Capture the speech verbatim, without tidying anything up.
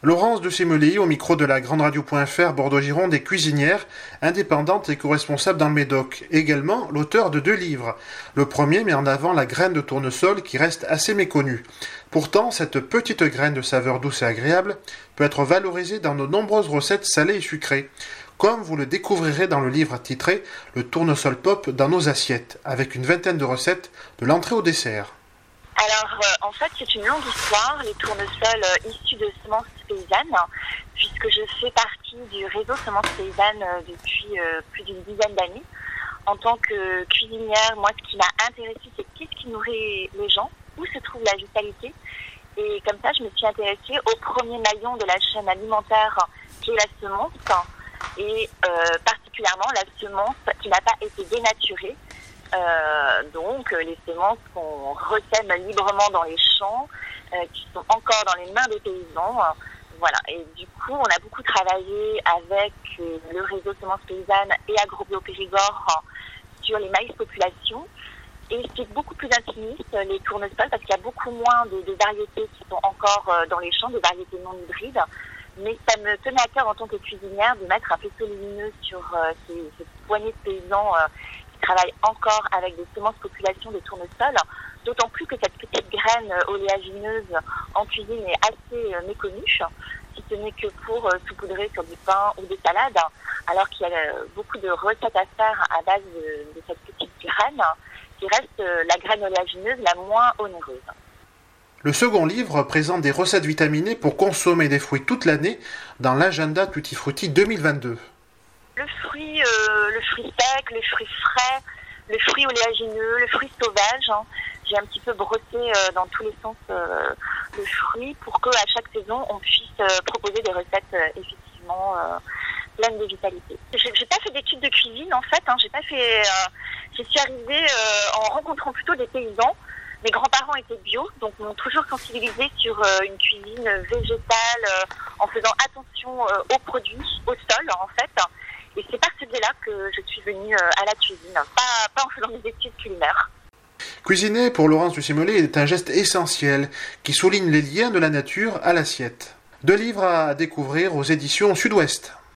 Laurence de Sémeli, au micro de la Grande Radio point F R Bordeaux-Gironde, est cuisinière, indépendante et co-responsable dans le Médoc. Également l'auteur de deux livres. Le premier met en avant la graine de tournesol qui reste assez méconnue. Pourtant, cette petite graine de saveur douce et agréable peut être valorisée dans de nombreuses recettes salées et sucrées. Comme vous le découvrirez dans le livre titré « Le tournesol pop dans nos assiettes » avec une vingtaine de recettes de l'entrée au dessert. Alors, euh, en fait, c'est une longue histoire, les tournesols euh, issus de semences paysannes, puisque je fais partie du réseau semences paysannes euh, depuis euh, plus d'une dizaine d'années. En tant que cuisinière, moi, ce qui m'a intéressée, c'est qu'est-ce qui nourrit les gens, où se trouve la vitalité. Et comme ça, je me suis intéressée au premier maillon de la chaîne alimentaire, qui est la semence, et euh, particulièrement la semence qui n'a pas été dénaturée. Euh, donc euh, les semences qu'on ressème librement dans les champs, euh, qui sont encore dans les mains des paysans. Euh, voilà. Et du coup, on a beaucoup travaillé avec euh, le réseau Semences Paysannes et AgroBio Périgord euh, sur les maïs populations. Et c'est beaucoup plus intimiste, les tournesols, parce qu'il y a beaucoup moins de, de variétés qui sont encore euh, dans les champs, des variétés non hybrides. Mais ça me tenait à cœur en tant que cuisinière de mettre un faisceau lumineux sur euh, ces, ces poignées de paysans euh, travaille encore avec des semences population de tournesol, d'autant plus que cette petite graine oléagineuse en cuisine est assez méconnue, si ce n'est que pour saupoudrer sur du pain ou des salades, alors qu'il y a beaucoup de recettes à faire à base de, de cette petite graine, qui reste la graine oléagineuse la moins onéreuse. Le second livre présente des recettes vitaminées pour consommer des fruits toute l'année dans l'agenda Tutti Frutti deux mille vingt-deux. Le fruit, euh, le fruit sec, le fruit frais, le fruit oléagineux, le fruit sauvage. Hein. J'ai un petit peu brossé euh, dans tous les sens euh, le fruit pour qu'à chaque saison, on puisse euh, proposer des recettes euh, effectivement euh, pleines de vitalité. J'ai, j'ai pas fait d'études de cuisine en fait. Hein. J'ai pas fait. Euh, j'y suis arrivée euh, en rencontrant plutôt des paysans. Mes grands-parents étaient bio, donc m'ont toujours sensibilisée sur euh, une cuisine végétale, euh, en faisant attention euh, aux produits, au sol en fait. Et c'est par ce biais-là que je suis venue à la cuisine, pas, pas en faisant des études culinaires. Cuisiner pour Laurence de Sémeli est un geste essentiel qui souligne les liens de la nature à l'assiette. Deux livres à découvrir aux éditions Sud-Ouest.